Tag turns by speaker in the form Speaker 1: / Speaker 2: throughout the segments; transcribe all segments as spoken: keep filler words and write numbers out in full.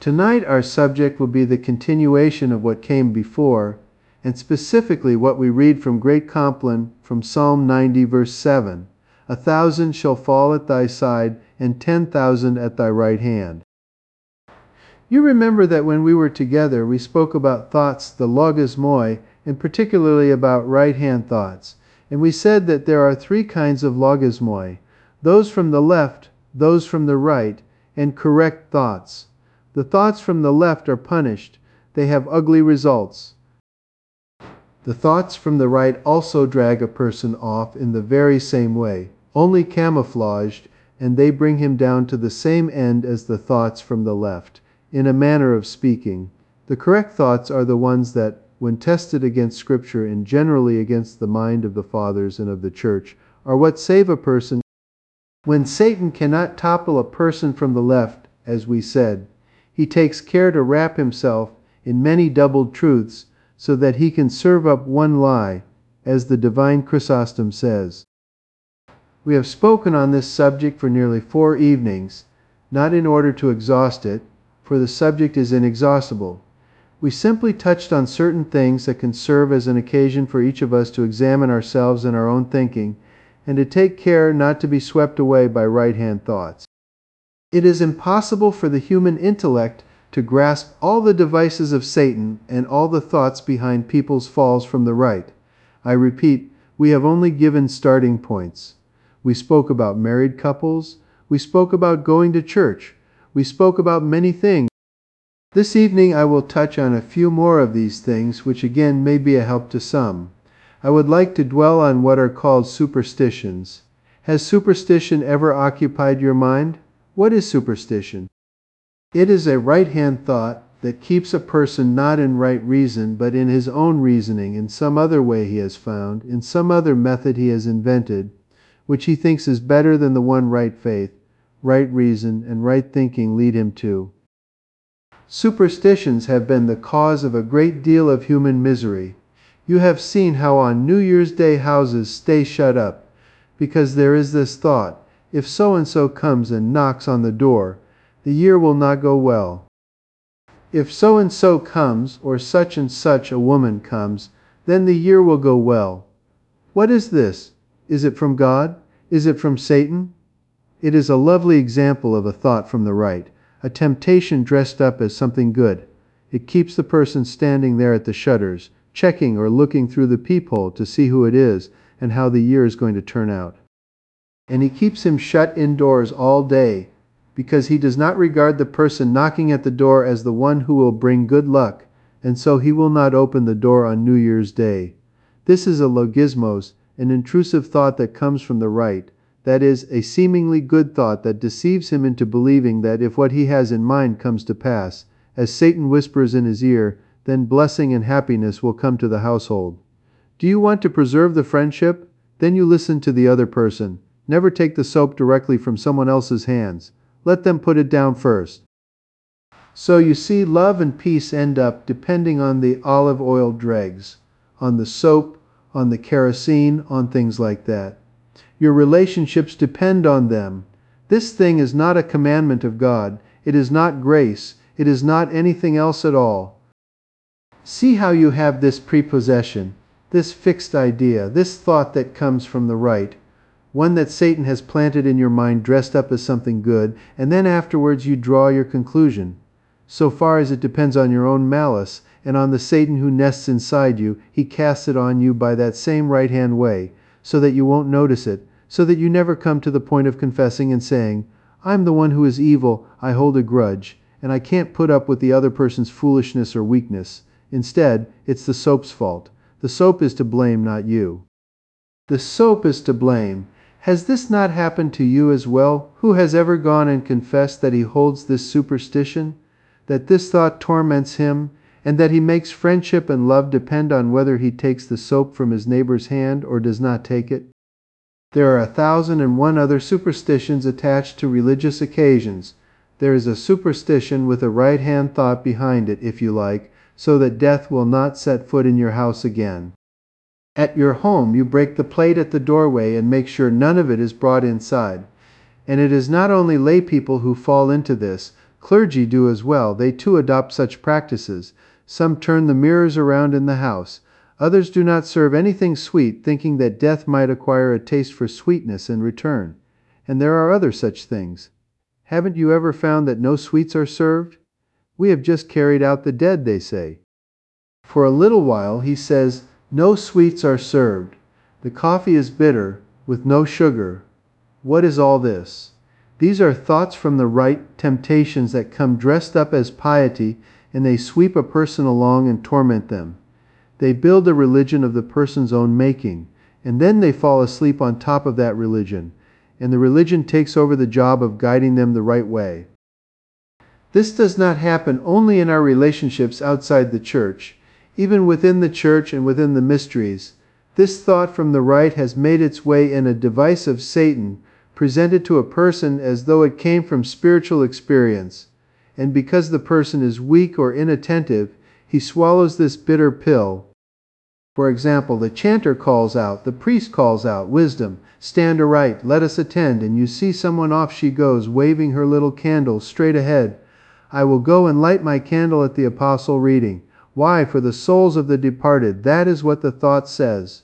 Speaker 1: Tonight our subject will be the continuation of what came before, and specifically what we read from Great Compline from Psalm ninety verse seven. A thousand shall fall at thy side, and ten thousand at thy right hand. You remember that when we were together we spoke about thoughts, the logismoi, and particularly about right-hand thoughts. And we said that there are three kinds of logismoi: those from the left, those from the right, and correct thoughts. The thoughts from the left are punished. They have ugly results. The thoughts from the right also drag a person off in the very same way, only camouflaged, and they bring him down to the same end as the thoughts from the left, in a manner of speaking. The correct thoughts are the ones that, when tested against Scripture and generally against the mind of the Fathers and of the Church, are what save a person. When Satan cannot topple a person from the left, as we said, he takes care to wrap himself in many doubled truths so that he can serve up one lie, as the divine Chrysostom says. We have spoken on this subject for nearly four evenings, not in order to exhaust it, for the subject is inexhaustible. We simply touched on certain things that can serve as an occasion for each of us to examine ourselves and our own thinking, and to take care not to be swept away by right-hand thoughts. It is impossible for the human intellect to grasp all the devices of Satan and all the thoughts behind people's falls from the right. I repeat, we have only given starting points. We spoke about married couples. We spoke about going to church. We spoke about many things. This evening I will touch on a few more of these things, which again may be a help to some. I would like to dwell on what are called superstitions. Has superstition ever occupied your mind? What is superstition? It is a right-hand thought that keeps a person not in right reason, but in his own reasoning, in some other way he has found, in some other method he has invented, which he thinks is better than the one right faith, right reason, and right thinking lead him to. Superstitions have been the cause of a great deal of human misery. You have seen how on New Year's Day houses stay shut up, because there is this thought: if so-and-so comes and knocks on the door, the year will not go well. If so-and-so comes, or such and such a woman comes, then the year will go well. What is this? Is it from God? Is it from Satan? It is a lovely example of a thought from the right, a temptation dressed up as something good. It keeps the person standing there at the shutters, checking or looking through the peephole to see who it is and how the year is going to turn out. And he keeps him shut indoors all day, because he does not regard the person knocking at the door as the one who will bring good luck, and so he will not open the door on New Year's Day. This is a logismos, an intrusive thought that comes from the right, that is, a seemingly good thought that deceives him into believing that if what he has in mind comes to pass, as Satan whispers in his ear, then blessing and happiness will come to the household. Do you want to preserve the friendship? Then you listen to the other person. Never take the soap directly from someone else's hands. Let them put it down first. So you see, love and peace end up depending on the olive oil dregs, on the soap, on the kerosene, on things like that. Your relationships depend on them. This thing is not a commandment of God. It is not grace. It is not anything else at all. See how you have this prepossession, this fixed idea, this thought that comes from the right, one that Satan has planted in your mind dressed up as something good, and then afterwards you draw your conclusion. So far as it depends on your own malice, and on the Satan who nests inside you, he casts it on you by that same right-hand way, so that you won't notice it, so that you never come to the point of confessing and saying, I'm the one who is evil, I hold a grudge, and I can't put up with the other person's foolishness or weakness. Instead, it's the soap's fault. The soap is to blame, not you. The soap is to blame. Has this not happened to you as well? Who has ever gone and confessed that he holds this superstition, that this thought torments him, and that he makes friendship and love depend on whether he takes the soap from his neighbor's hand or does not take it? There are a thousand and one other superstitions attached to religious occasions. There is a superstition with a right-hand thought behind it, if you like, so that death will not set foot in your house again. At your home, you break the plate at the doorway and make sure none of it is brought inside. And it is not only lay people who fall into this. Clergy do as well. They too adopt such practices. Some turn the mirrors around in the house. Others do not serve anything sweet, thinking that death might acquire a taste for sweetness in return. And there are other such things. Haven't you ever found that no sweets are served? We have just carried out the dead, they say. For a little while, he says, no sweets are served. The coffee is bitter, with no sugar. What is all this? These are thoughts from the right, temptations that come dressed up as piety, and they sweep a person along and torment them. They build a religion of the person's own making, and then they fall asleep on top of that religion, and the religion takes over the job of guiding them the right way. This does not happen only in our relationships outside the church. Even within the church and within the mysteries, this thought from the right has made its way in a device of Satan, presented to a person as though it came from spiritual experience. And because the person is weak or inattentive, he swallows this bitter pill. For example, the chanter calls out, the priest calls out, wisdom, stand aright, let us attend, and you see someone off she goes, waving her little candle straight ahead. I will go and light my candle at the apostle reading. Why, for the souls of the departed, that is what the thought says.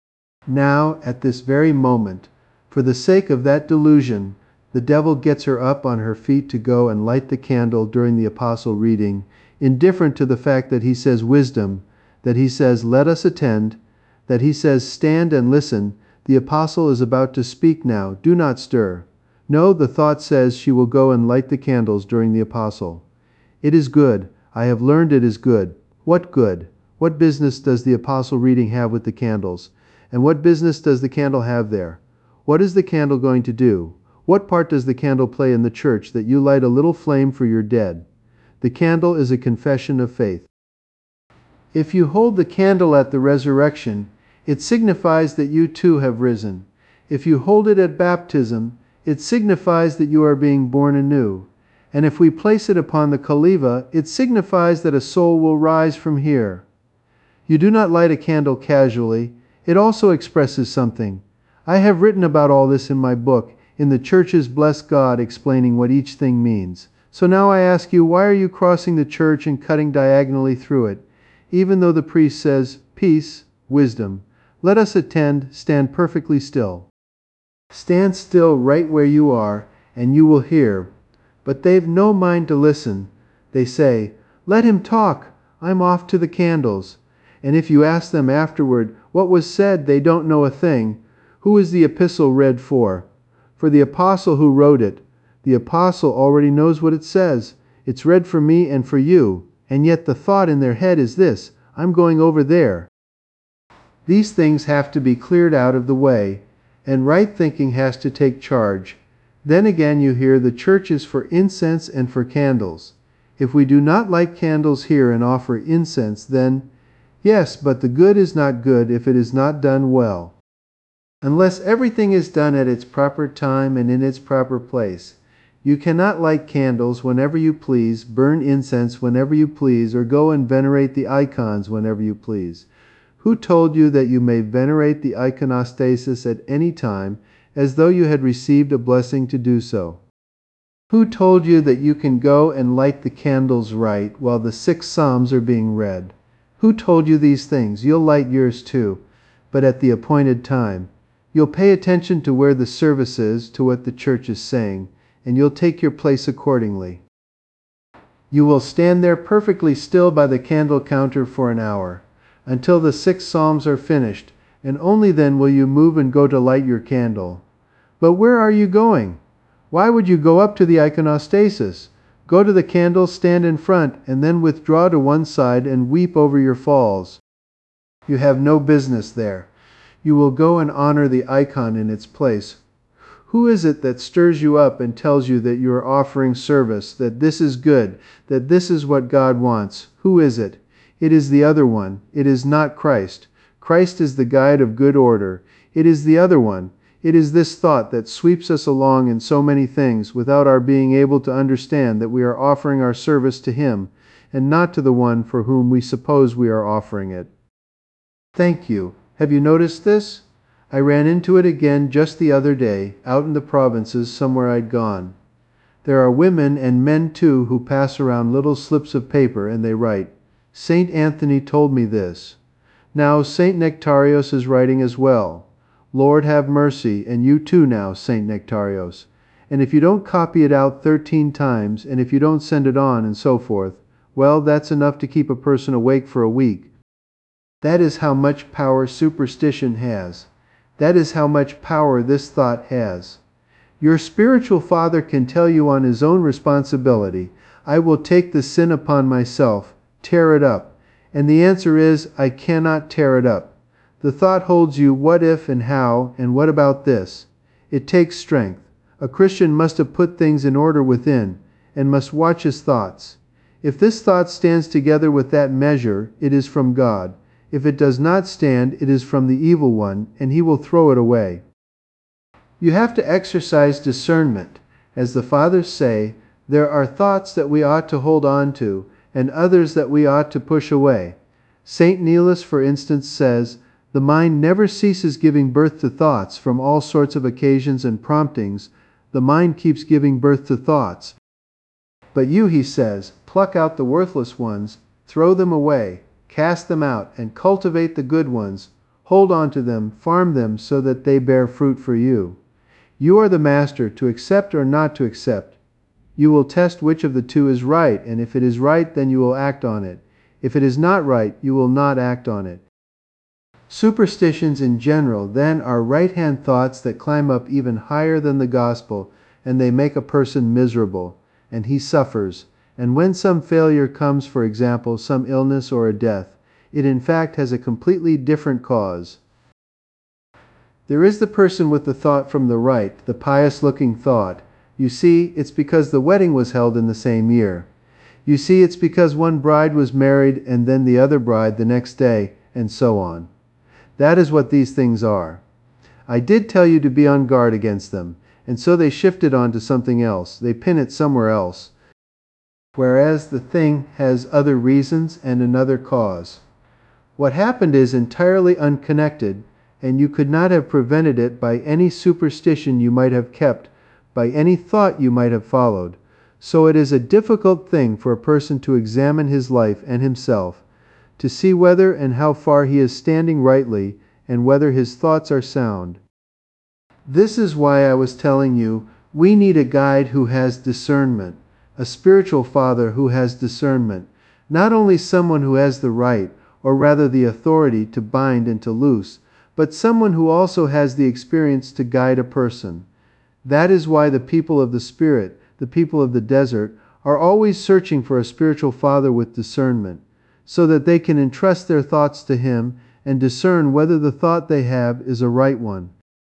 Speaker 1: Now, at this very moment, for the sake of that delusion, the devil gets her up on her feet to go and light the candle during the apostle reading, indifferent to the fact that he says wisdom, that he says let us attend, that he says stand and listen. The apostle is about to speak now, do not stir. No, the thought says she will go and light the candles during the apostle. It is good. I have learned it is good. What good? What business does the apostle reading have with the candles? And what business does the candle have there? What is the candle going to do? What part does the candle play in the church that you light a little flame for your dead? The candle is a confession of faith. If you hold the candle at the resurrection, it signifies that you too have risen. If you hold it at baptism, it signifies that you are being born anew. And if we place it upon the Kaliva, it signifies that a soul will rise from here. You do not light a candle casually. It also expresses something. I have written about all this in my book, In the Church's Bless God, explaining what each thing means. So now I ask you, why are you crossing the church and cutting diagonally through it? Even though the priest says, peace, wisdom. Let us attend, stand perfectly still. Stand still right where you are, and you will hear. But they've no mind to listen. They say, let him talk. I'm off to the candles. And if you ask them afterward what was said, they don't know a thing. Who is the epistle read for? For the apostle who wrote it. The apostle already knows what it says. It's read for me and for you. And yet the thought in their head is this, I'm going over there. These things have to be cleared out of the way, and right thinking has to take charge. Then again you hear the church is for incense and for candles. If we do not light candles here and offer incense, then, yes, but the good is not good if it is not done well. Unless everything is done at its proper time and in its proper place. You cannot light candles whenever you please, burn incense whenever you please, or go and venerate the icons whenever you please. Who told you that you may venerate the iconostasis at any time, as though you had received a blessing to do so? Who told you that you can go and light the candles right while the six psalms are being read? Who told you these things? You'll light yours too, but at the appointed time. You'll pay attention to where the service is, to what the church is saying, and you'll take your place accordingly. You will stand there perfectly still by the candle counter for an hour, until the six psalms are finished, and only then will you move and go to light your candle. But where are you going? Why would you go up to the iconostasis? Go to the candle, stand in front, and then withdraw to one side and weep over your falls. You have no business there. You will go and honor the icon in its place. Who is it that stirs you up and tells you that you are offering service, that this is good, that this is what God wants? Who is it? It is the other one. It is not Christ. Christ is the guide of good order. It is the other one. It is this thought that sweeps us along in so many things without our being able to understand that we are offering our service to Him and not to the one for whom we suppose we are offering it. Thank you. Have you noticed this? I ran into it again just the other day, out in the provinces somewhere I'd gone. There are women and men too who pass around little slips of paper and they write, "Saint Anthony told me this." Now Saint Nectarios is writing as well. "Lord have mercy, and you too now, Saint Nectarios." And if you don't copy it out thirteen times, and if you don't send it on, and so forth, well, that's enough to keep a person awake for a week. That is how much power superstition has. That is how much power this thought has. Your spiritual father can tell you on his own responsibility, "I will take the sin upon myself, tear it up." And the answer is, I cannot tear it up. The thought holds you, what if and how, and what about this? It takes strength. A Christian must have put things in order within, and must watch his thoughts. If this thought stands together with that measure, it is from God. If it does not stand, it is from the evil one, and he will throw it away. You have to exercise discernment. As the Fathers say, there are thoughts that we ought to hold on to, and others that we ought to push away. Saint Nilus, for instance, says, "The mind never ceases giving birth to thoughts from all sorts of occasions and promptings. The mind keeps giving birth to thoughts. But you," he says, "pluck out the worthless ones, throw them away, cast them out, and cultivate the good ones. Hold on to them, farm them so that they bear fruit for you. You are the master to accept or not to accept. You will test which of the two is right, and if it is right, then you will act on it. If it is not right, you will not act on it." Superstitions in general, then, are right-hand thoughts that climb up even higher than the gospel, and they make a person miserable, and he suffers. And when some failure comes, for example, some illness or a death, it in fact has a completely different cause. There is the person with the thought from the right, the pious-looking thought. You see, it's because the wedding was held in the same year. You see, it's because one bride was married and then the other bride the next day, and so on. That is what these things are. I did tell you to be on guard against them, and so they shift it on to something else. They pin it somewhere else, whereas the thing has other reasons and another cause. What happened is entirely unconnected, and you could not have prevented it by any superstition you might have kept, by any thought you might have followed. So it is a difficult thing for a person to examine his life and himself, to see whether and how far he is standing rightly, and whether his thoughts are sound. This is why I was telling you, we need a guide who has discernment, a spiritual father who has discernment, not only someone who has the right, or rather the authority, to bind and to loose, but someone who also has the experience to guide a person. That is why the people of the Spirit, the people of the desert, are always searching for a spiritual father with discernment, so that they can entrust their thoughts to him and discern whether the thought they have is a right one.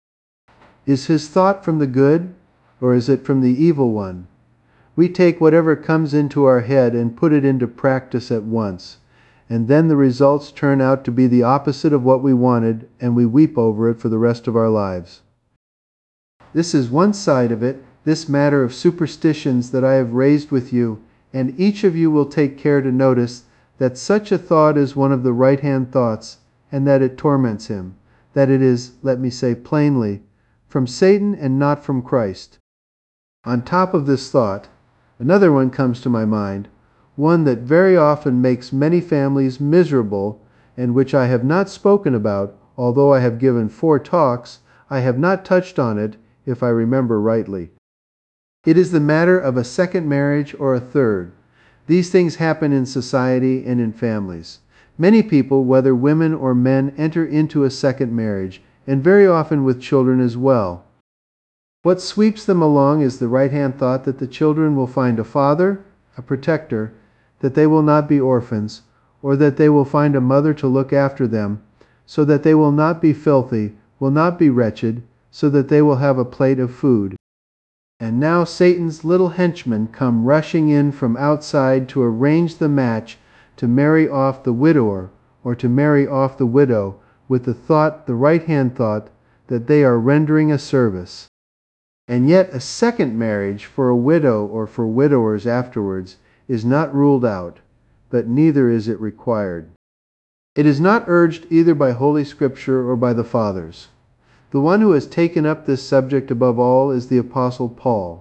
Speaker 1: Is his thought from the good, or is it from the evil one? We take whatever comes into our head and put it into practice at once, and then the results turn out to be the opposite of what we wanted, and we weep over it for the rest of our lives. This is one side of it, this matter of superstitions that I have raised with you, and each of you will take care to notice that such a thought is one of the right-hand thoughts, and that it torments him, that it is, let me say plainly, from Satan and not from Christ. On top of this thought, another one comes to my mind, one that very often makes many families miserable, and which I have not spoken about, although I have given four talks. I have not touched on it, if I remember rightly. It is the matter of a second marriage or a third. These things happen in society and in families. Many people, whether women or men, enter into a second marriage, and very often with children as well. What sweeps them along is the right-hand thought that the children will find a father, a protector, that they will not be orphans, or that they will find a mother to look after them, so that they will not be filthy, will not be wretched, so that they will have a plate of food. And now Satan's little henchmen come rushing in from outside to arrange the match, to marry off the widower, or to marry off the widow, with the thought, the right-hand thought, that they are rendering a service. And yet a second marriage for a widow or for widowers afterwards is not ruled out, but neither is it required. It is not urged either by Holy Scripture or by the Fathers. The one who has taken up this subject above all is the Apostle Paul.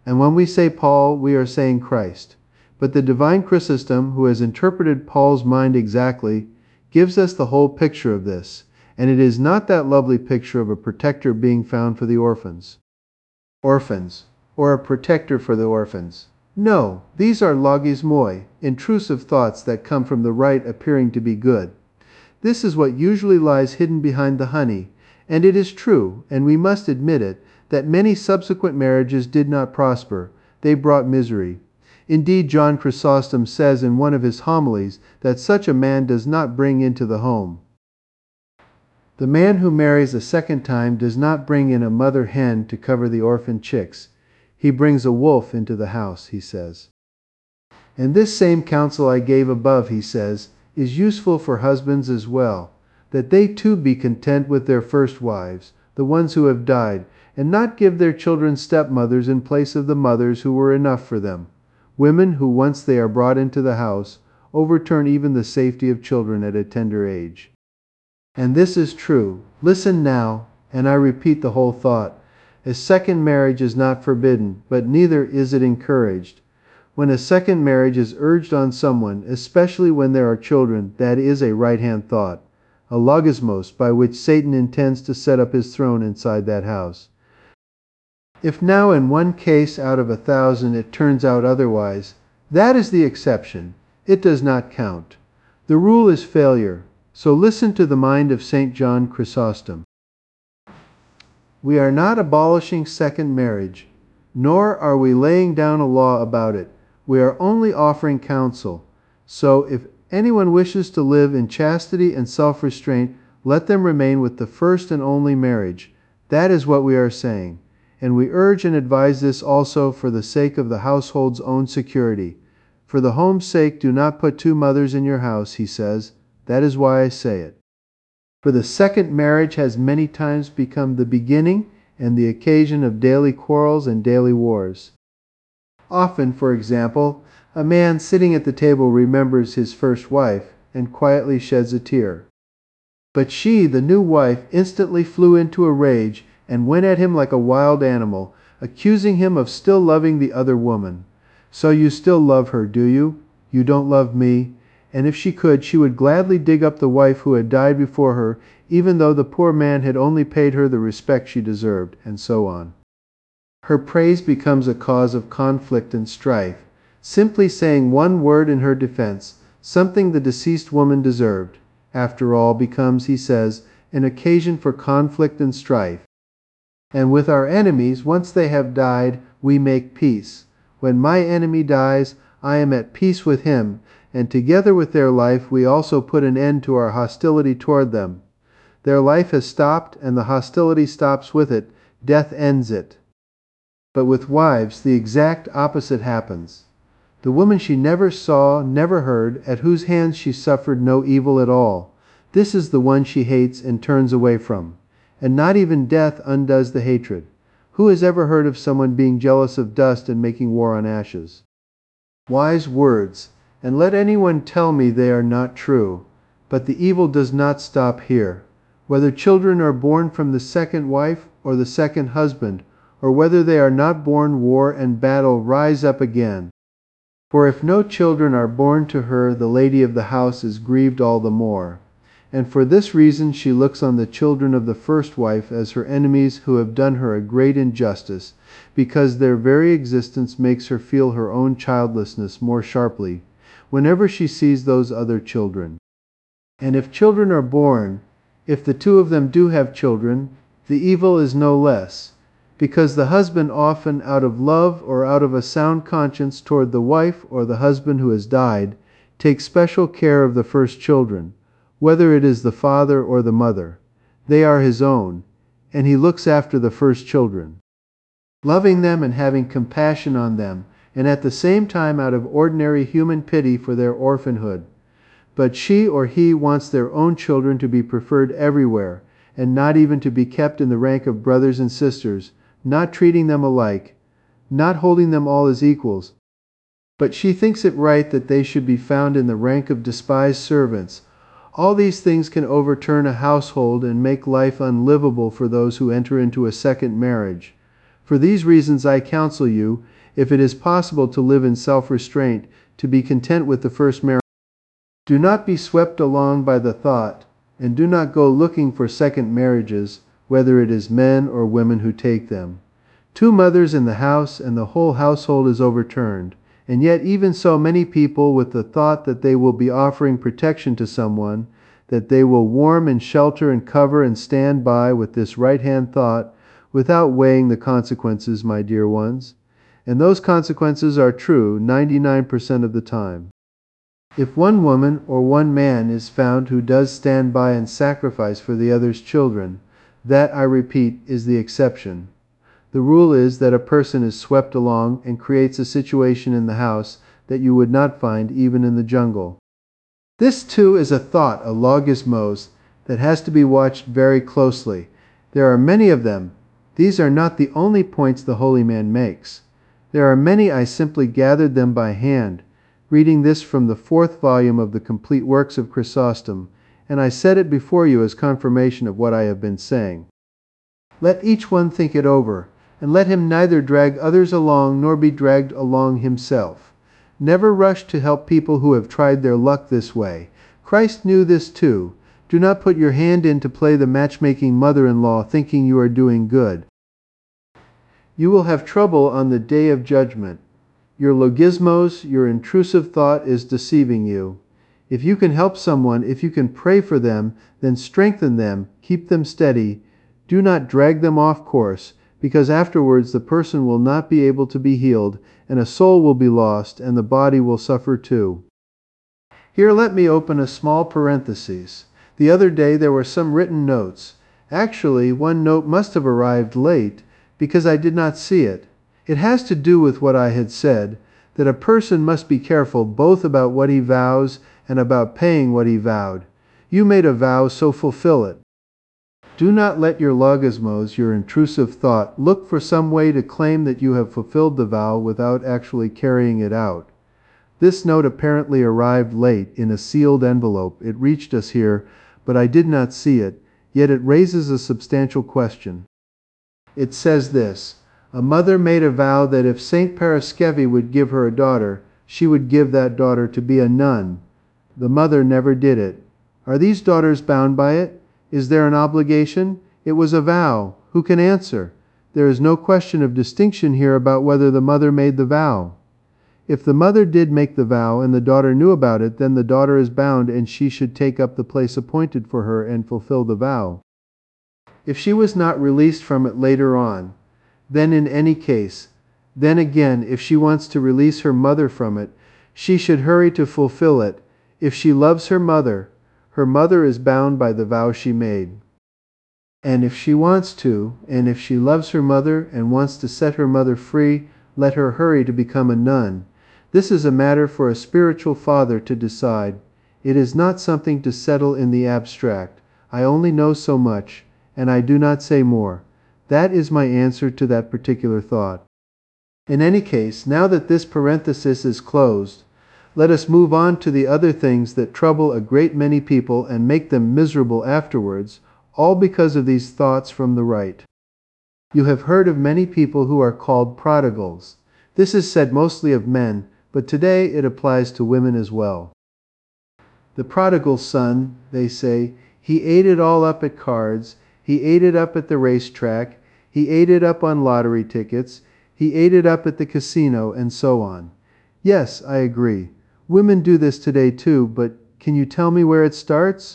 Speaker 1: And when we say Paul, we are saying Christ. But the divine Chrysostom, who has interpreted Paul's mind exactly, gives us the whole picture of this, and it is not that lovely picture of a protector being found for the orphans. Orphans, or a protector for the orphans. No, these are logismoi, intrusive thoughts that come from the right appearing to be good. This is what usually lies hidden behind the honey, and it is true, and we must admit it, that many subsequent marriages did not prosper. They brought misery. Indeed, John Chrysostom says in one of his homilies that such a man does not bring into the home. The man who marries a second time does not bring in a mother hen to cover the orphan chicks. He brings a wolf into the house, he says. And this same counsel I gave above, he says, is useful for husbands as well, that they too be content with their first wives, the ones who have died, and not give their children stepmothers in place of the mothers who were enough for them. Women who, once they are brought into the house, overturn even the safety of children at a tender age. And this is true. Listen now, and I repeat the whole thought. A second marriage is not forbidden, but neither is it encouraged. When a second marriage is urged on someone, especially when there are children, that is a right-hand thought, a logismos by which Satan intends to set up his throne inside that house. If now in one case out of a thousand it turns out otherwise, that is the exception. It does not count. The rule is failure. So listen to the mind of Saint John Chrysostom. We are not abolishing second marriage, nor are we laying down a law about it. We are only offering counsel. So if anyone wishes to live in chastity and self-restraint, let them remain with the first and only marriage. That is what we are saying. And we urge and advise this also for the sake of the household's own security. For the home's sake, do not put two mothers in your house, he says. That is why I say it. For the second marriage has many times become the beginning and the occasion of daily quarrels and daily wars. Often, for example, a man sitting at the table remembers his first wife and quietly sheds a tear. But she, the new wife, instantly flew into a rage and went at him like a wild animal, accusing him of still loving the other woman. So you still love her, do you? You don't love me? And if she could, she would gladly dig up the wife who had died before her, even though the poor man had only paid her the respect she deserved, and so on. Her praise becomes a cause of conflict and strife. Simply saying one word in her defense, something the deceased woman deserved, after all, becomes, he says, an occasion for conflict and strife. And with our enemies, once they have died, we make peace. When my enemy dies, I am at peace with him, and together with their life we also put an end to our hostility toward them. Their life has stopped, and the hostility stops with it. Death ends it. But with wives, the exact opposite happens. The woman she never saw, never heard, at whose hands she suffered no evil at all, this is the one she hates and turns away from. And not even death undoes the hatred. Who has ever heard of someone being jealous of dust and making war on ashes? Wise words. And let anyone tell me they are not true. But the evil does not stop here. Whether children are born from the second wife or the second husband, or whether they are not born, war and battle rise up again. For if no children are born to her, the lady of the house is grieved all the more. And for this reason she looks on the children of the first wife as her enemies who have done her a great injustice, because their very existence makes her feel her own childlessness more sharply whenever she sees those other children. And if children are born, if the two of them do have children, the evil is no less, because the husband often, out of love or out of a sound conscience toward the wife or the husband who has died, takes special care of the first children, whether it is the father or the mother. They are his own, and he looks after the first children, loving them and having compassion on them, and at the same time out of ordinary human pity for their orphanhood. But she or he wants their own children to be preferred everywhere, and not even to be kept in the rank of brothers and sisters, not treating them alike, not holding them all as equals. But she thinks it right that they should be found in the rank of despised servants. All these things can overturn a household and make life unlivable for those who enter into a second marriage. For these reasons I counsel you, if it is possible to live in self-restraint, to be content with the first marriage. Do not be swept along by the thought, and do not go looking for second marriages, whether it is men or women who take them. Two mothers in the house, and the whole household is overturned. And yet even so many people, with the thought that they will be offering protection to someone, that they will warm and shelter and cover and stand by with this right-hand thought, without weighing the consequences, my dear ones. And those consequences are true ninety-nine percent of the time. If one woman or one man is found who does stand by and sacrifice for the other's children, that, I repeat, is the exception. The rule is that a person is swept along and creates a situation in the house that you would not find even in the jungle. This too is a thought, a logismos, that has to be watched very closely. There are many of them. These are not the only points the holy man makes. There are many. I simply gathered them by hand, reading this from the fourth volume of the Complete Works of Chrysostom, and I set it before you as confirmation of what I have been saying. Let each one think it over, and let him neither drag others along nor be dragged along himself. Never rush to help people who have tried their luck this way. Christ knew this too. Do not put your hand in to play the matchmaking mother-in-law thinking you are doing good. You will have trouble on the day of judgment. Your logismos, your intrusive thought, is deceiving you. If you can help someone, if you can pray for them, then strengthen them, keep them steady. Do not drag them off course, because afterwards the person will not be able to be healed, and a soul will be lost, and the body will suffer too. Here let me open a small parenthesis. The other day there were some written notes. Actually, one note must have arrived late, because I did not see it. It has to do with what I had said, that a person must be careful both about what he vows and about paying what he vowed. You made a vow, so fulfill it. Do not let your logismos, your intrusive thought, look for some way to claim that you have fulfilled the vow without actually carrying it out. This note apparently arrived late in a sealed envelope. It reached us here, but I did not see it, yet it raises a substantial question. It says this: a mother made a vow that if Saint Paraskevi would give her a daughter, she would give that daughter to be a nun. The mother never did it. Are these daughters bound by it? Is there an obligation? It was a vow. Who can answer? There is no question of distinction here about whether the mother made the vow. If the mother did make the vow and the daughter knew about it, then the daughter is bound and she should take up the place appointed for her and fulfill the vow. If she was not released from it later on, then in any case, then again, if she wants to release her mother from it, she should hurry to fulfill it. If she loves her mother, her mother is bound by the vow she made. And if she wants to, and if she loves her mother and wants to set her mother free, let her hurry to become a nun. This is a matter for a spiritual father to decide. It is not something to settle in the abstract. I only know so much, and I do not say more. That is my answer to that particular thought. In any case, now that this parenthesis is closed, let us move on to the other things that trouble a great many people and make them miserable afterwards, all because of these thoughts from the right. You have heard of many people who are called prodigals. This is said mostly of men, but today it applies to women as well. The prodigal son, they say, he ate it all up at cards, he ate it up at the racetrack, he ate it up on lottery tickets, he ate it up at the casino, and so on. Yes, I agree. Women do this today too, but can you tell me where it starts?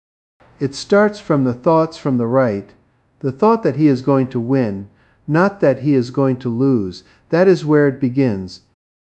Speaker 1: It starts from the thoughts from the right, the thought that he is going to win, not that he is going to lose. That is where it begins.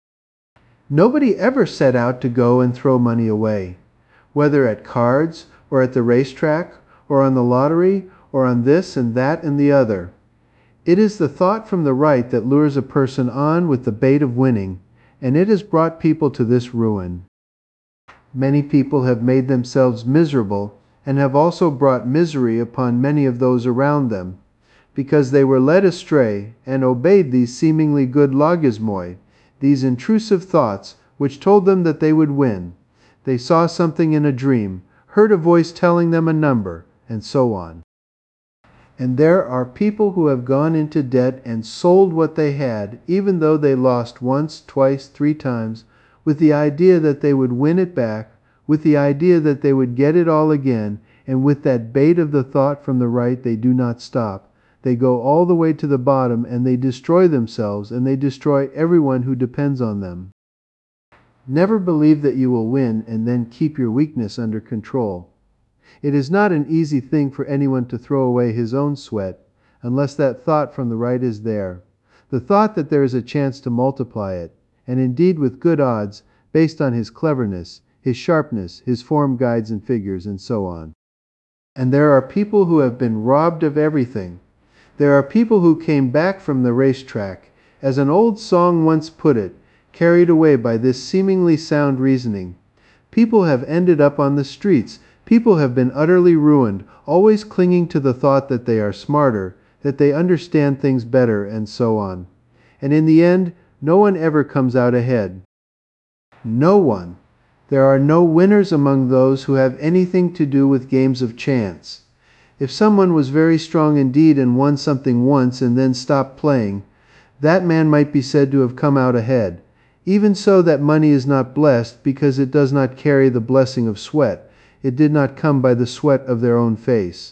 Speaker 1: Nobody ever set out to go and throw money away, whether at cards, or at the racetrack, or on the lottery, or on this and that and the other. It is the thought from the right that lures a person on with the bait of winning, and it has brought people to this ruin. Many people have made themselves miserable and have also brought misery upon many of those around them, because they were led astray and obeyed these seemingly good logismoi, these intrusive thoughts which told them that they would win. They saw something in a dream, heard a voice telling them a number, and so on. And there are people who have gone into debt and sold what they had, even though they lost once, twice, three times, with the idea that they would win it back, with the idea that they would get it all again, and with that bait of the thought from the right they do not stop. They go all the way to the bottom, and they destroy themselves, and they destroy everyone who depends on them. Never believe that you will win and then keep your weakness under control. It is not an easy thing for anyone to throw away his own sweat, unless that thought from the right is there. The thought that there is a chance to multiply it, and indeed with good odds, based on his cleverness, his sharpness, his form, guides, and figures, and so on. And there are people who have been robbed of everything. There are people who came back from the racetrack, as an old song once put it, carried away by this seemingly sound reasoning. People have ended up on the streets. People have been utterly ruined, always clinging to the thought that they are smarter, that they understand things better, and so on. And in the end, no one ever comes out ahead. No one. There are no winners among those who have anything to do with games of chance. If someone was very strong indeed and won something once and then stopped playing, that man might be said to have come out ahead. Even so, that money is not blessed because it does not carry the blessing of sweat. It did not come by the sweat of their own face.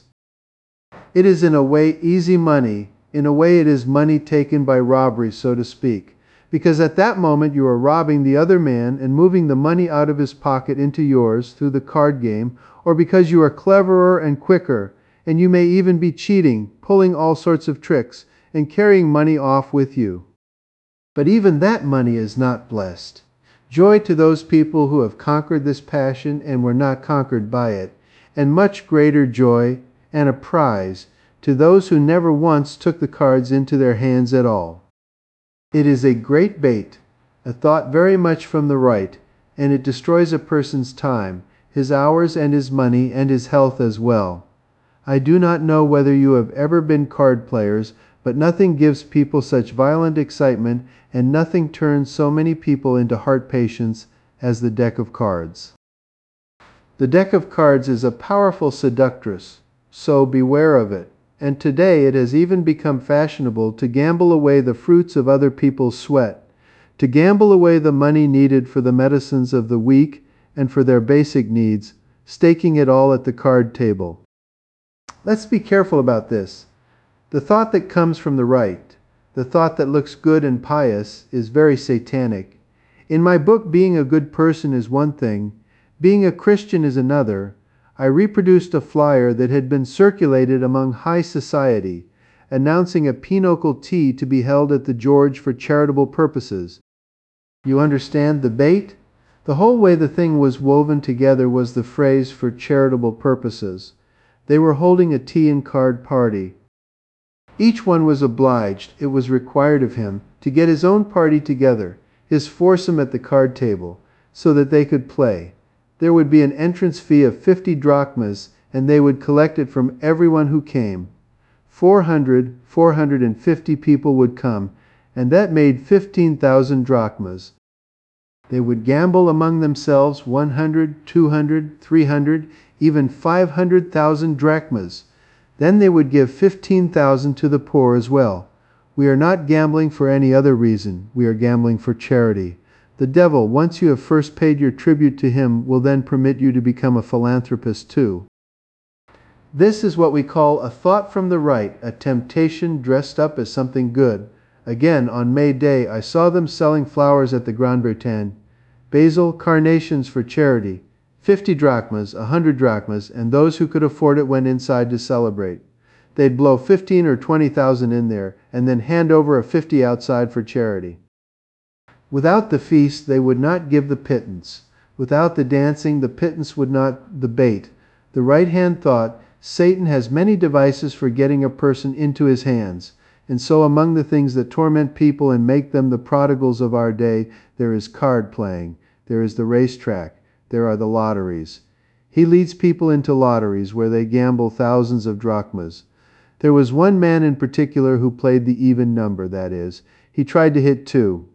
Speaker 1: It is in a way easy money. In a way it is money taken by robbery, so to speak. Because at that moment you are robbing the other man and moving the money out of his pocket into yours through the card game, or because you are cleverer and quicker, and you may even be cheating, pulling all sorts of tricks, and carrying money off with you. But even that money is not blessed. Joy to those people who have conquered this passion and were not conquered by it, and much greater joy and a prize to those who never once took the cards into their hands at all. It is a great bait, a thought very much from the right, and it destroys a person's time, his hours and his money and his health as well. I do not know whether you have ever been card players, but nothing gives people such violent excitement and nothing turns so many people into heart patients as the deck of cards. The deck of cards is a powerful seductress, so beware of it. And today it has even become fashionable to gamble away the fruits of other people's sweat, to gamble away the money needed for the medicines of the weak and for their basic needs, staking it all at the card table. Let's be careful about this. The thought that comes from the right, the thought that looks good and pious, is very satanic. In my book, Being a Good Person is one thing, Being a Christian is another. I reproduced a flyer that had been circulated among high society, announcing a pinochle tea to be held at the George for charitable purposes. You understand the bait? The whole way the thing was woven together was the phrase "for charitable purposes." They were holding a tea and card party. Each one was obliged, it was required of him, to get his own party together, his foursome at the card table, so that they could play. There would be an entrance fee of fifty drachmas, and they would collect it from everyone who came. Four hundred, four hundred and fifty people would come, and that made fifteen thousand drachmas. They would gamble among themselves one hundred, two hundred, three hundred, even five hundred thousand drachmas. Then they would give fifteen thousand to the poor as well. We are not gambling for any other reason. We are gambling for charity. The devil, once you have first paid your tribute to him, will then permit you to become a philanthropist too. This is what we call a thought from the right, a temptation dressed up as something good. Again, on May Day, I saw them selling flowers at the Grand Bretagne. Basil, carnations for charity. Fifty drachmas, a hundred drachmas, and those who could afford it went inside to celebrate. They'd blow fifteen or twenty thousand in there, and then hand over a fifty outside for charity. Without the feast, they would not give the pittance. Without the dancing, the pittance would not the bait. The right-hand thought, Satan has many devices for getting a person into his hands. And so among the things that torment people and make them the prodigals of our day, there is card playing, there is the racetrack, there are the lotteries. He leads people into lotteries where they gamble thousands of drachmas. There was one man in particular who played the even number, that is. He tried to hit two.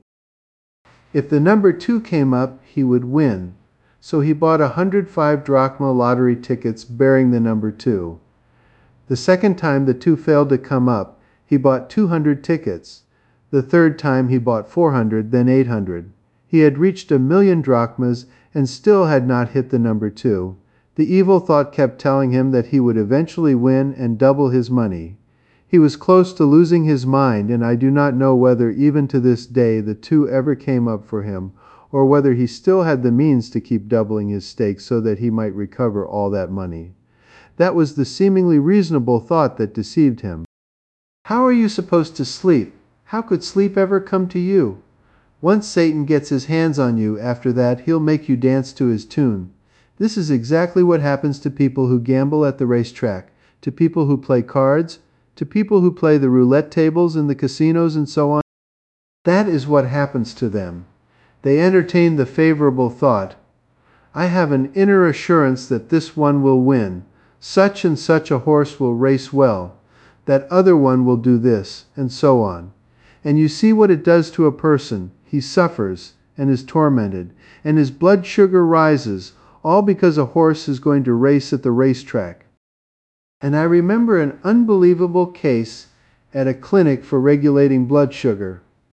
Speaker 1: If the number two came up, he would win. So he bought a hundred five drachma lottery tickets bearing the number two. The second time the two failed to come up, he bought two hundred tickets. The third time he bought four hundred, then eight hundred. He had reached a million drachmas and still had not hit the number two. The evil thought kept telling him that he would eventually win and double his money. He was close to losing his mind, and I do not know whether even to this day the two ever came up for him, or whether he still had the means to keep doubling his stakes so that he might recover all that money. That was the seemingly reasonable thought that deceived him. How are you supposed to sleep? How could sleep ever come to you? Once Satan gets his hands on you, after that he'll make you dance to his tune. This is exactly what happens to people who gamble at the racetrack, to people who play cards, to people who play the roulette tables in the casinos and so on. That is what happens to them. They entertain the favorable thought, I have an inner assurance that this one will win. Such and such a horse will race well. That other one will do this, and so on. And you see what it does to a person. He suffers and is tormented, and his blood sugar rises, all because a horse is going to race at the racetrack. And I remember an unbelievable case at a clinic for regulating blood sugar.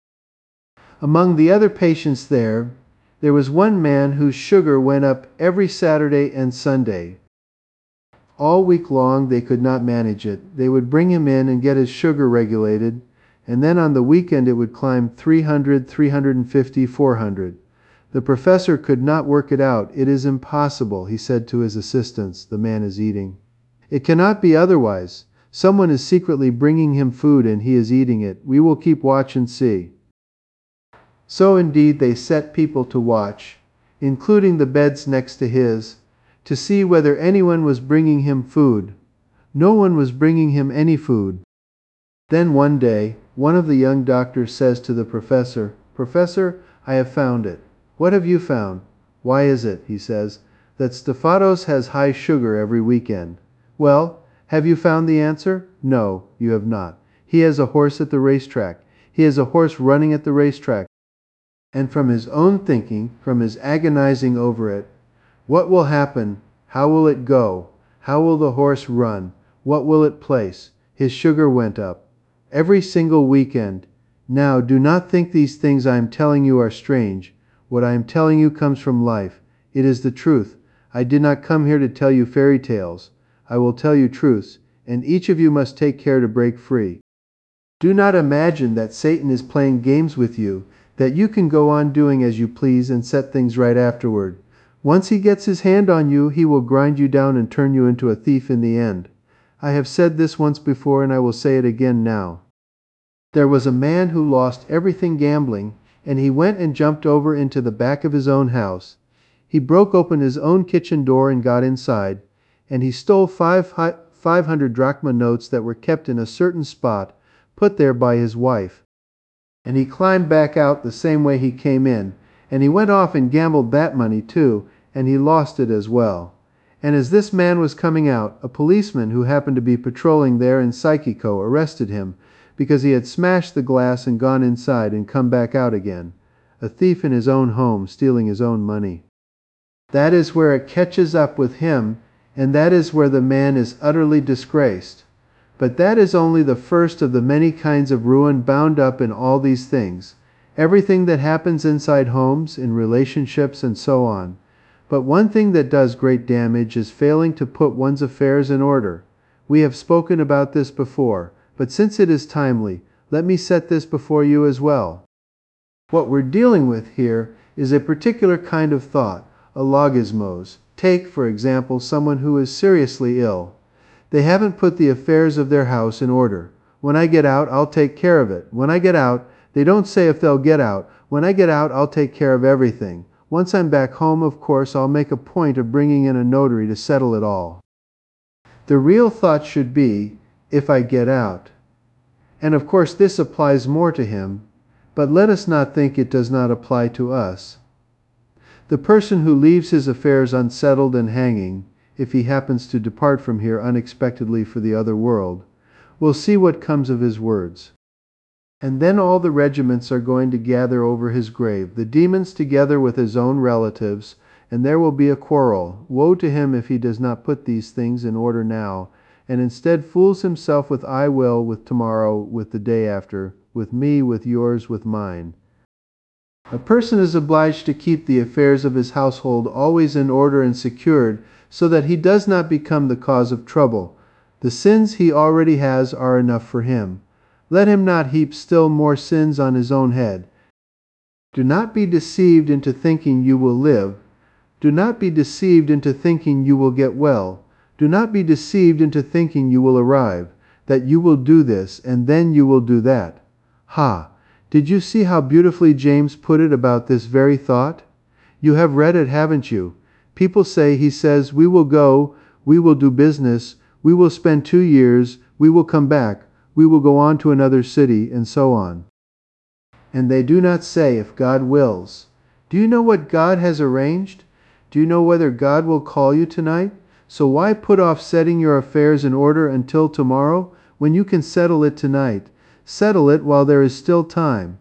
Speaker 1: Among the other patients there, there was one man whose sugar went up every Saturday and Sunday. All week long they could not manage it. They would bring him in and get his sugar regulated, and then on the weekend it would climb three hundred, three hundred fifty, four hundred. The professor could not work it out. It is impossible, he said to his assistants. The man is eating. It cannot be otherwise. Someone is secretly bringing him food and he is eating it. We will keep watch and see. So indeed they set people to watch, including the beds next to his, to see whether anyone was bringing him food. No one was bringing him any food. Then one day, one of the young doctors says to the professor, Professor, I have found it. What have you found? Why is it, he says, that Stefanos has high sugar every weekend? Well, have you found the answer? No, you have not. He has a horse at the racetrack. He has a horse running at the racetrack. And from his own thinking, from his agonizing over it, what will happen? How will it go? How will the horse run? What will it place? His sugar went up. Every single weekend. Now, do not think these things I am telling you are strange. What I am telling you comes from life. It is the truth. I did not come here to tell you fairy tales. I will tell you truths, and each of you must take care to break free. Do not imagine that Satan is playing games with you, that you can go on doing as you please and set things right afterward. Once he gets his hand on you, he will grind you down and turn you into a thief in the end. I have said this once before, and I will say it again now. There was a man who lost everything gambling, and he went and jumped over into the back of his own house. He broke open his own kitchen door and got inside, and he stole five hundred drachma notes that were kept in a certain spot, put there by his wife. And he climbed back out the same way he came in, and he went off and gambled that money too, and he lost it as well. And as this man was coming out, a policeman who happened to be patrolling there in Psychico arrested him, because he had smashed the glass and gone inside and come back out again. A thief in his own home, stealing his own money. That is where it catches up with him, and that is where the man is utterly disgraced. But that is only the first of the many kinds of ruin bound up in all these things. Everything that happens inside homes, in relationships, and so on. But one thing that does great damage is failing to put one's affairs in order. We have spoken about this before, but since it is timely, let me set this before you as well. What we're dealing with here is a particular kind of thought, a logismos. Take, for example, someone who is seriously ill. They haven't put the affairs of their house in order. When I get out, I'll take care of it. When I get out, they don't say if they'll get out. When I get out, I'll take care of everything. Once I'm back home, of course, I'll make a point of bringing in a notary to settle it all. The real thought should be, if I get out. And of course this applies more to him, but let us not think it does not apply to us. The person who leaves his affairs unsettled and hanging, if he happens to depart from here unexpectedly for the other world, will see what comes of his words. And then all the regiments are going to gather over his grave, the demons together with his own relatives, and there will be a quarrel. Woe to him if he does not put these things in order now, and instead fools himself with I will, with tomorrow, with the day after, with me, with yours, with mine. A person is obliged to keep the affairs of his household always in order and secured, so that he does not become the cause of trouble. The sins he already has are enough for him. Let him not heap still more sins on his own head. Do not be deceived into thinking you will live. Do not be deceived into thinking you will get well. Do not be deceived into thinking you will arrive, that you will do this, and then you will do that. Ha! Did you see how beautifully James put it about this very thought? You have read it, haven't you? People say, he says, we will go, we will do business, we will spend two years, we will come back, we will go on to another city, and so on. And they do not say if God wills. Do you know what God has arranged? Do you know whether God will call you tonight? So why put off setting your affairs in order until tomorrow, when you can settle it tonight? Settle it while there is still time,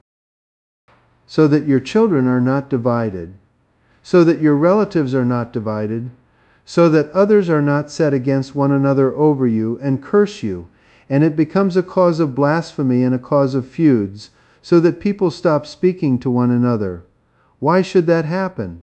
Speaker 1: so that your children are not divided, so that your relatives are not divided, so that others are not set against one another over you and curse you, and it becomes a cause of blasphemy and a cause of feuds, so that people stop speaking to one another. Why should that happen?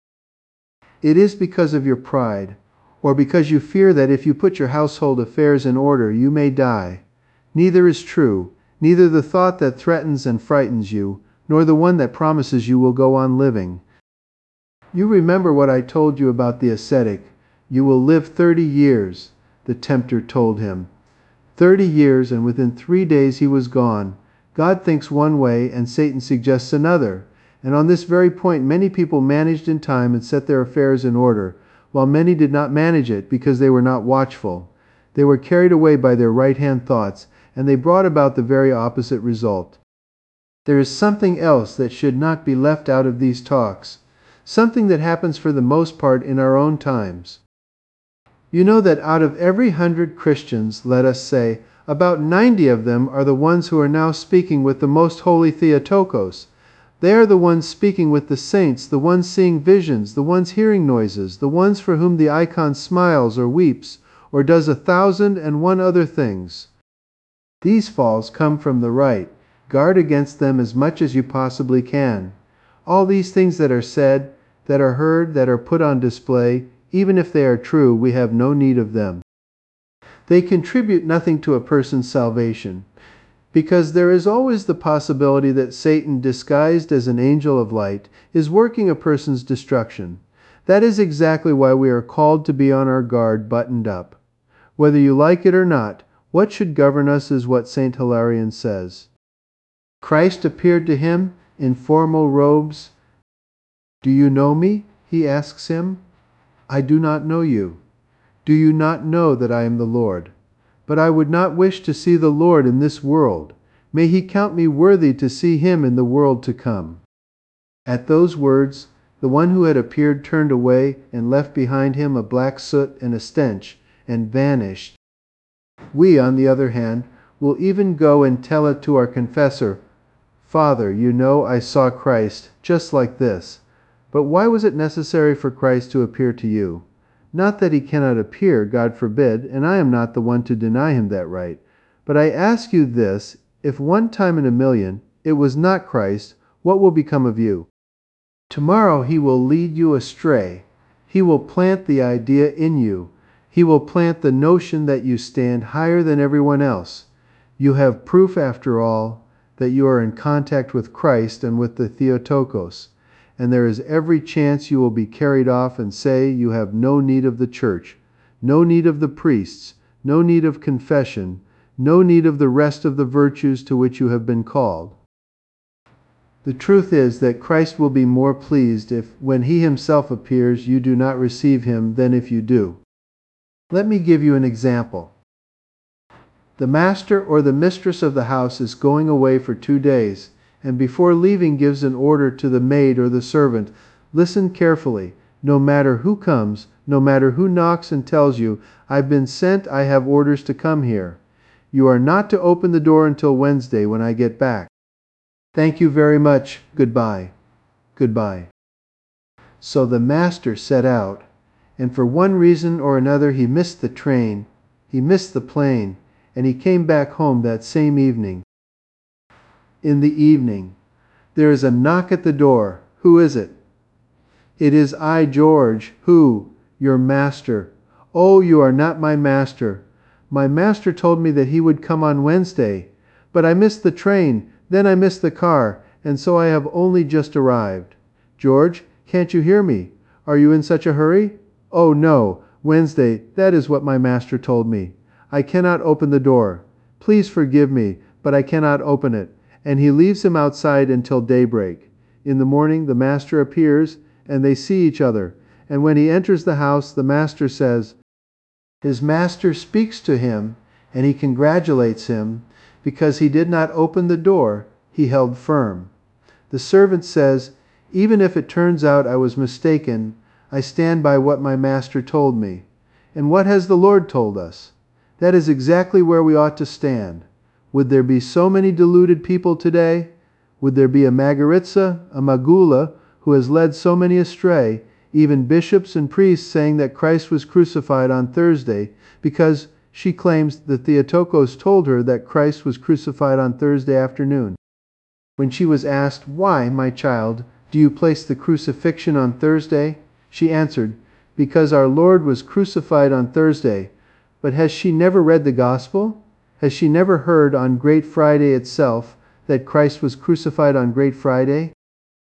Speaker 1: It is because of your pride, or because you fear that if you put your household affairs in order, you may die. Neither is true. Neither the thought that threatens and frightens you, nor the one that promises you will go on living. You remember what I told you about the ascetic. You will live thirty years, the tempter told him. Thirty years, and within three days he was gone. God thinks one way, and Satan suggests another. And on this very point many people managed in time and set their affairs in order, while many did not manage it because they were not watchful. They were carried away by their right-hand thoughts, and they brought about the very opposite result. There is something else that should not be left out of these talks, something that happens for the most part in our own times. You know that out of every hundred Christians, let us say, about ninety of them are the ones who are now speaking with the most holy Theotokos. They are the ones speaking with the saints, the ones seeing visions, the ones hearing noises, the ones for whom the icon smiles or weeps, or does a thousand and one other things. These falls come from the right. Guard against them as much as you possibly can. All these things that are said, that are heard, that are put on display, even if they are true, we have no need of them. They contribute nothing to a person's salvation, because there is always the possibility that Satan, disguised as an angel of light, is working a person's destruction. That is exactly why we are called to be on our guard, buttoned up. Whether you like it or not, what should govern us is what Saint Hilarion says. Christ appeared to him in formal robes. Do you know me? He asks him. I do not know you. Do you not know that I am the Lord? But I would not wish to see the Lord in this world. May he count me worthy to see him in the world to come. At those words, the one who had appeared turned away and left behind him a black soot and a stench, and vanished. We, on the other hand, will even go and tell it to our confessor. Father, you know I saw Christ, just like this. But why was it necessary for Christ to appear to you? Not that he cannot appear, God forbid, and I am not the one to deny him that right. But I ask you this, if one time in a million it was not Christ, what will become of you? Tomorrow he will lead you astray. He will plant the idea in you. He will plant the notion that you stand higher than everyone else. You have proof, after all, that you are in contact with Christ and with the Theotokos, and there is every chance you will be carried off and say you have no need of the church, no need of the priests, no need of confession, no need of the rest of the virtues to which you have been called. The truth is that Christ will be more pleased if, when he himself appears, you do not receive him than if you do. Let me give you an example. The master or the mistress of the house is going away for two days, and before leaving gives an order to the maid or the servant. Listen carefully. No matter who comes, no matter who knocks and tells you, I've been sent, I have orders to come here. You are not to open the door until Wednesday when I get back. Thank you very much. Goodbye. Goodbye. So the master set out, and for one reason or another he missed the train. He missed the plane, and he came back home that same evening. In the evening, there is a knock at the door. Who is it? It is I, George. Who? Your master. Oh, you are not my master. My master told me that he would come on Wednesday, but I missed the train, then I missed the car, and so I have only just arrived. George, can't you hear me? Are you in such a hurry? Oh, no, Wednesday, that is what my master told me. I cannot open the door. Please forgive me, but I cannot open it. And he leaves him outside until daybreak. In the morning the master appears, and they see each other. And when he enters the house, the master says, his master speaks to him, and he congratulates him, because he did not open the door, he held firm. The servant says, even if it turns out I was mistaken, I stand by what my master told me. And what has the Lord told us? That is exactly where we ought to stand. Would there be so many deluded people today? Would there be a Magaritsa, a Magula, who has led so many astray, even bishops and priests saying that Christ was crucified on Thursday, because she claims that Theotokos told her that Christ was crucified on Thursday afternoon? When she was asked, why, my child, do you place the crucifixion on Thursday? She answered, because our Lord was crucified on Thursday. But has she never read the Gospel? Has she never heard on Great Friday itself that Christ was crucified on Great Friday?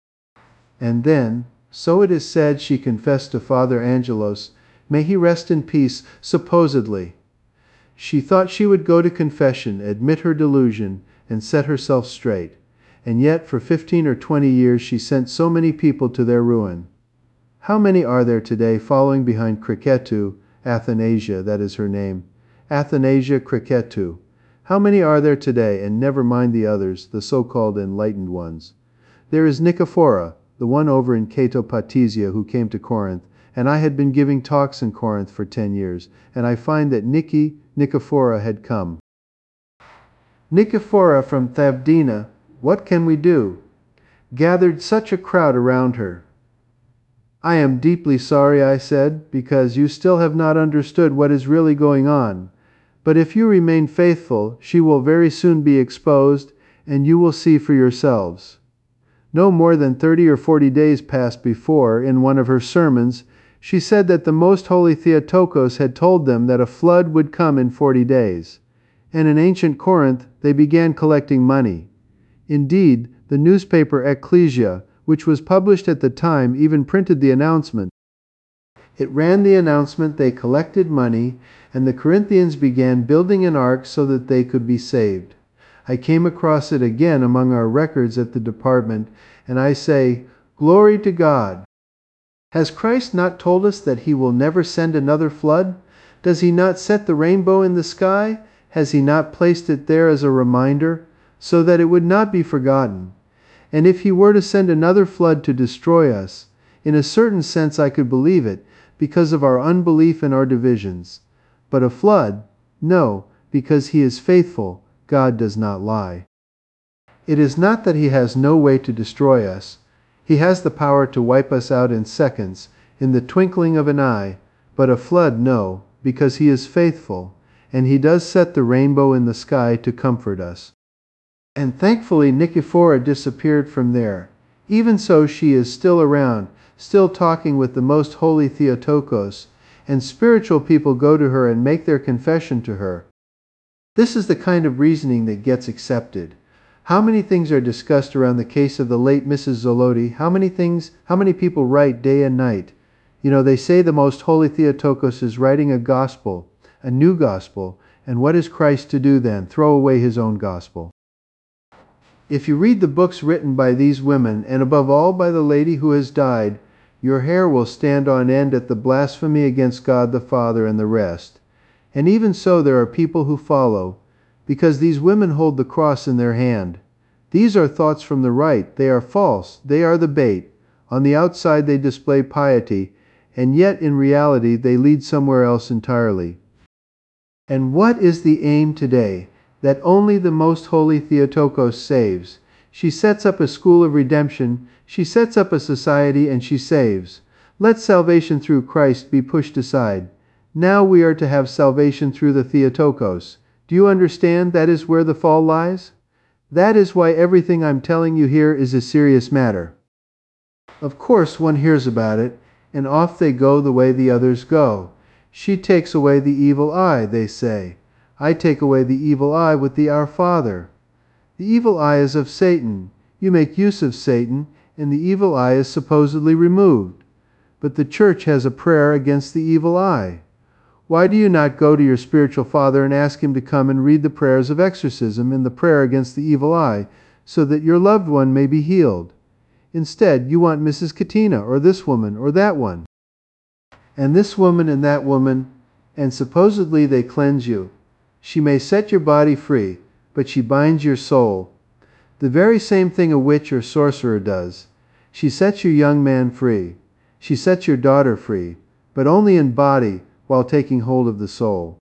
Speaker 1: And then, so it is said, she confessed to Father Angelos, may he rest in peace, supposedly. She thought she would go to confession, admit her delusion, and set herself straight. And yet for fifteen or twenty years she sent so many people to their ruin. How many are there today following behind Kriketu, Athanasia, that is her name, Athanasia Kriketu? How many are there today, and never mind the others, the so-called enlightened ones? There is Nicephora, the one over in Catopatesia who came to Corinth, and I had been giving talks in Corinth for ten years, and I find that Niki, Nicephora had come. Nicephora from Thavdina, what can we do? Gathered such a crowd around her. I am deeply sorry, I said, because you still have not understood what is really going on. But if you remain faithful, she will very soon be exposed, and you will see for yourselves. No more than thirty or forty days passed before, in one of her sermons, she said that the Most Holy Theotokos had told them that a flood would come in forty days. And in ancient Corinth, they began collecting money. Indeed, the newspaper Ecclesia, which was published at the time, even printed the announcement. It ran the announcement, they collected money, and the Corinthians began building an ark so that they could be saved. I came across it again among our records at the department, and I say, glory to God! Has Christ not told us that he will never send another flood? Does he not set the rainbow in the sky? Has he not placed it there as a reminder, so that it would not be forgotten? And if he were to send another flood to destroy us, in a certain sense I could believe it, because of our unbelief and our divisions. But a flood? No, because he is faithful. God does not lie. It is not that he has no way to destroy us. He has the power to wipe us out in seconds, in the twinkling of an eye, but a flood, no, because he is faithful, and he does set the rainbow in the sky to comfort us. And thankfully Nicephora disappeared from there. Even so, she is still around, still talking with the Most Holy Theotokos, and spiritual people go to her and make their confession to her. This is the kind of reasoning that gets accepted. How many things are discussed around the case of the late Missus Zolotti? How many things, how many people write day and night? You know, they say the Most Holy Theotokos is writing a gospel, a new gospel, and what is Christ to do then? Throw away his own gospel. If you read the books written by these women, and above all by the lady who has died, your hair will stand on end at the blasphemy against God the Father and the rest. And even so there are people who follow, because these women hold the cross in their hand. These are thoughts from the right. They are false. They are the bait. On the outside they display piety, and yet in reality they lead somewhere else entirely. And what is the aim today? That only the Most Holy Theotokos saves. She sets up a school of redemption, she sets up a society, and she saves. Let salvation through Christ be pushed aside. Now we are to have salvation through the Theotokos. Do you understand that is where the fall lies? That is why everything I'm telling you here is a serious matter. Of course, one hears about it, and off they go the way the others go. She takes away the evil eye, they say. I take away the evil eye with the Our Father. The evil eye is of Satan. You make use of Satan, and the evil eye is supposedly removed. But the church has a prayer against the evil eye. Why do you not go to your spiritual father and ask him to come and read the prayers of exorcism and the prayer against the evil eye, so that your loved one may be healed? Instead, you want Missus Katina, or this woman, or that one, and this woman and that woman, and supposedly they cleanse you. She may set your body free, but she binds your soul. The very same thing a witch or sorcerer does. She sets your young man free. She sets your daughter free, but only in body, while taking hold of the soul.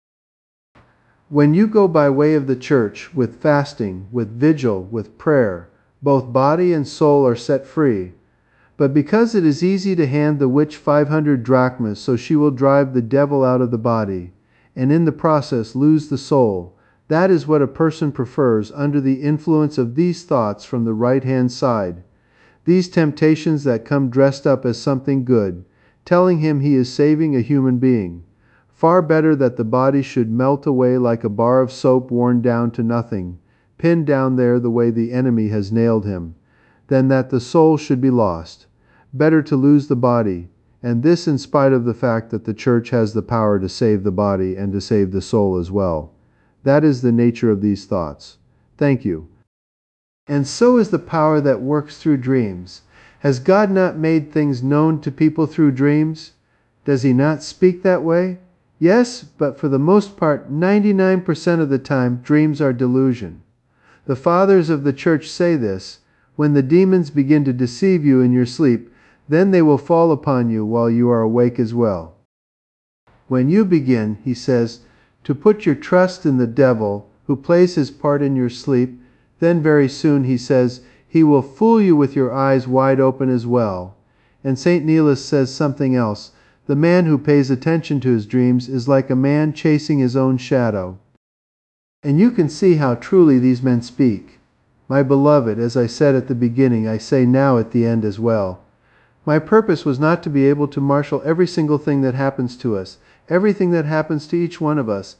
Speaker 1: When you go by way of the church, with fasting, with vigil, with prayer, both body and soul are set free. But because it is easy to hand the witch five hundred drachmas so she will drive the devil out of the body, and in the process lose the soul, that is what a person prefers under the influence of these thoughts from the right-hand side. These temptations that come dressed up as something good, telling him he is saving a human being. Far better that the body should melt away like a bar of soap worn down to nothing, pinned down there the way the enemy has nailed him, than that the soul should be lost. Better to lose the body, and this in spite of the fact that the church has the power to save the body and to save the soul as well. That is the nature of these thoughts. Thank you. And so is the power that works through dreams. Has God not made things known to people through dreams? Does He not speak that way? Yes, but for the most part, ninety-nine percent of the time, dreams are delusion. The fathers of the church say this: when the demons begin to deceive you in your sleep, then they will fall upon you while you are awake as well. When you begin, he says, to put your trust in the devil, who plays his part in your sleep, then very soon, he says, he will fool you with your eyes wide open as well. And Saint Nilus says something else. The man who pays attention to his dreams is like a man chasing his own shadow. And you can see how truly these men speak. My beloved, as I said at the beginning, I say now at the end as well. My purpose was not to be able to marshal every single thing that happens to us, everything that happens to each one of us.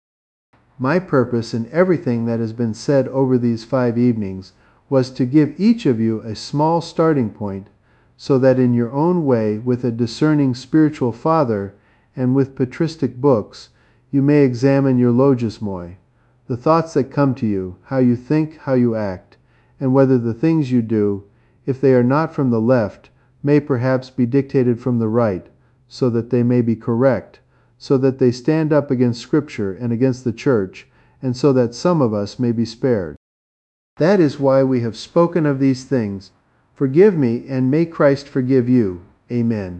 Speaker 1: My purpose in everything that has been said over these five evenings was to give each of you a small starting point, so that in your own way, with a discerning spiritual father, and with patristic books, you may examine your logismoi, the thoughts that come to you, how you think, how you act, and whether the things you do, if they are not from the left, may perhaps be dictated from the right, so that they may be correct, so that they stand up against Scripture and against the Church, and so that some of us may be spared. That is why we have spoken of these things. Forgive me, and may Christ forgive you. Amen.